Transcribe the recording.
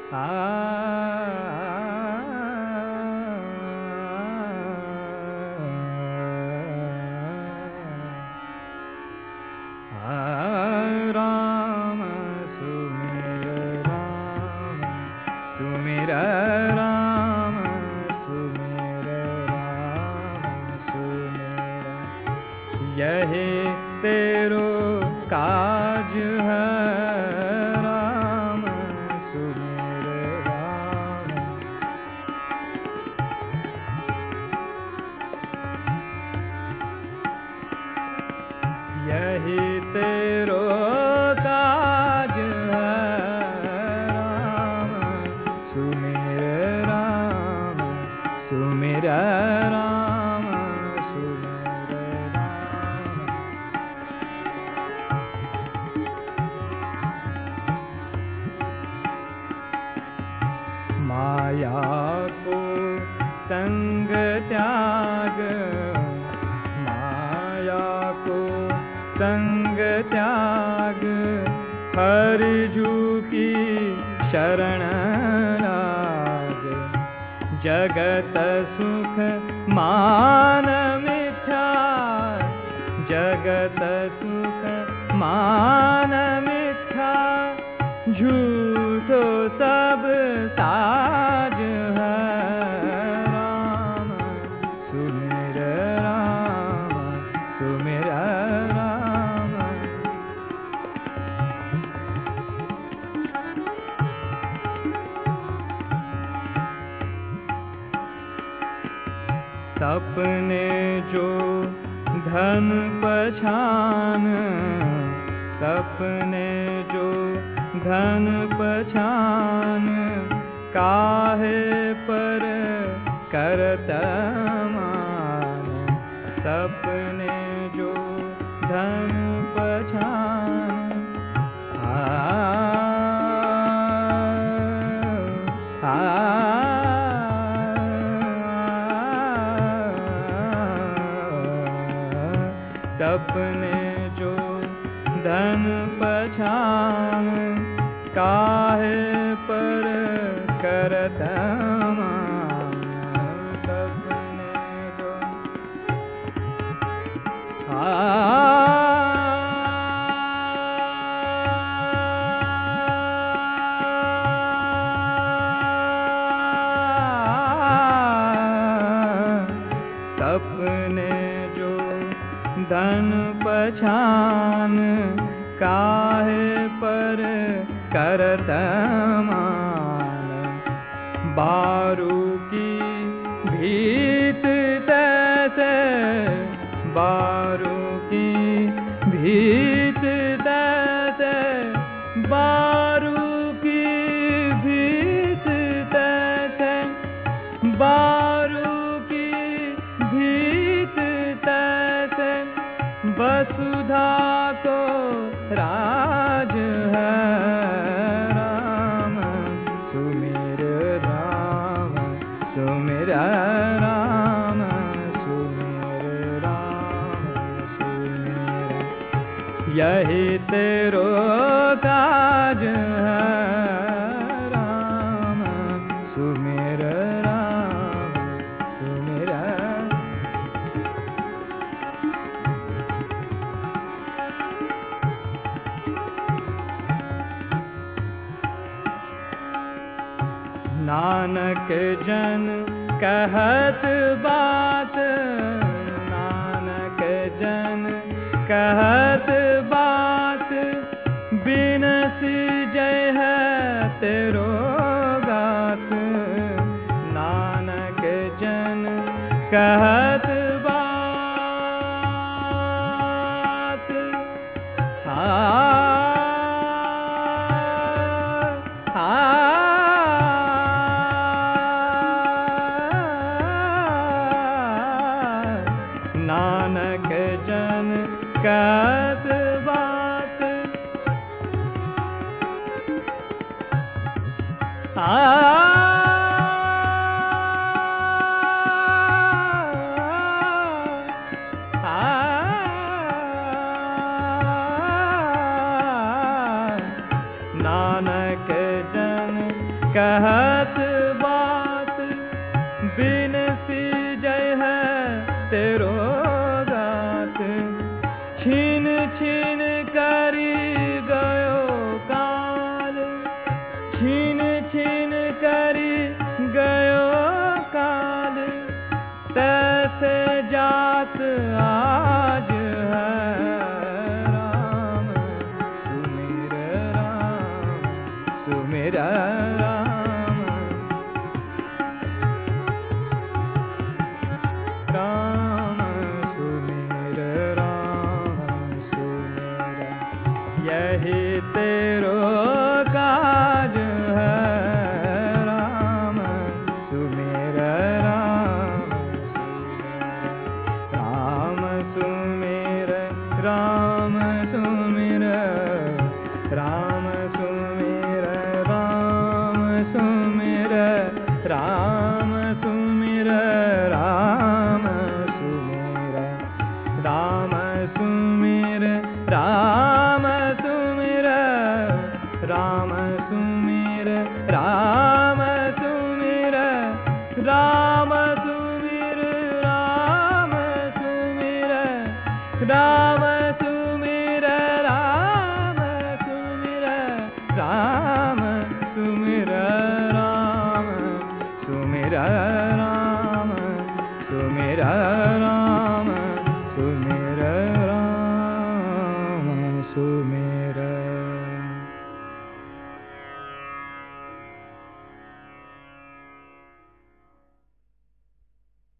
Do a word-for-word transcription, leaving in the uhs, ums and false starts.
राम सुमिर राम सुमिर राम सुमिर राम सुमिर यही तेरो काज है राम सुमिर राम यही तेरो काज है राम सुमिर राम सुमिर राम सुमिर राम माया को संग त्याग माया को संग त्याग हरि जू की शरण लाग जगत सुख मान मिथ्या जगत सुख मान मिथ्या झूठो सब साज है राम सुमिर राम सुमिर राम सपने जो धन पछान सपने जो धन पछान काहे पर करत मान सपने जो धन पछान आ, आ, सपने जो धन पछान काहे पर करत मान सपने जो आ सपने जो धन पछान काहे पर करत मान बारू की भीत तैसे बारू की भीत तैसे बारू की भीत तैसे बारू की भीत तैसे वसुधा को राज है राम सुमिर राम सुमिर राम सुमिर राम सुमिर यही तेरो काज है राम सुमिर राम सुमिर नानक जन कहत बात नानक जन कहत बात बिनस जय है तेरो गात नानक जन कहत बात आ नानक जन कहत बात नानक जन कहत बात बिनसी जय है तेरो गात। छीन छीन करी गयो काल, छीन छीन करी गयो काल। तैसे जात आज है राम सुमिर राम सुमिर राम। राम सुमिर राम सुमिर, यही तेरो काज है राम सुमिर राम सुमिर। राम सुमिर राम सुमिर राम सुमिर राम सुमिर राम सुमिर राम सुमिर राम सुमिर राम सुमिर राम सुमिर राम सुमिर राम सुमिर राम सुमिर राम सुमिर राम सुमिर राम सुमिर राम सुमिर